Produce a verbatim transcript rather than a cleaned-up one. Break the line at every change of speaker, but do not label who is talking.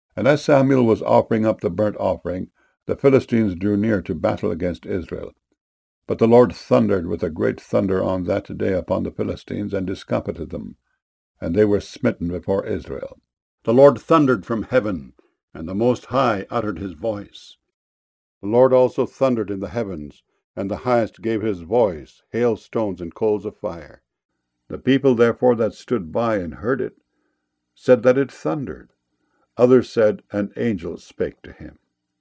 And as Samuel was offering up the burnt offering, the Philistines drew near to battle against Israel. But the Lord thundered with a great thunder on that day upon the Philistines, and discomfited them, and they were smitten before Israel. The Lord thundered from heaven, and the Most High uttered his voice. The Lord also thundered in the heavens, and the Highest gave his voice, hailstones and coals of fire. The people therefore that stood by and heard it said that it thundered. Others said, an angel spake to him.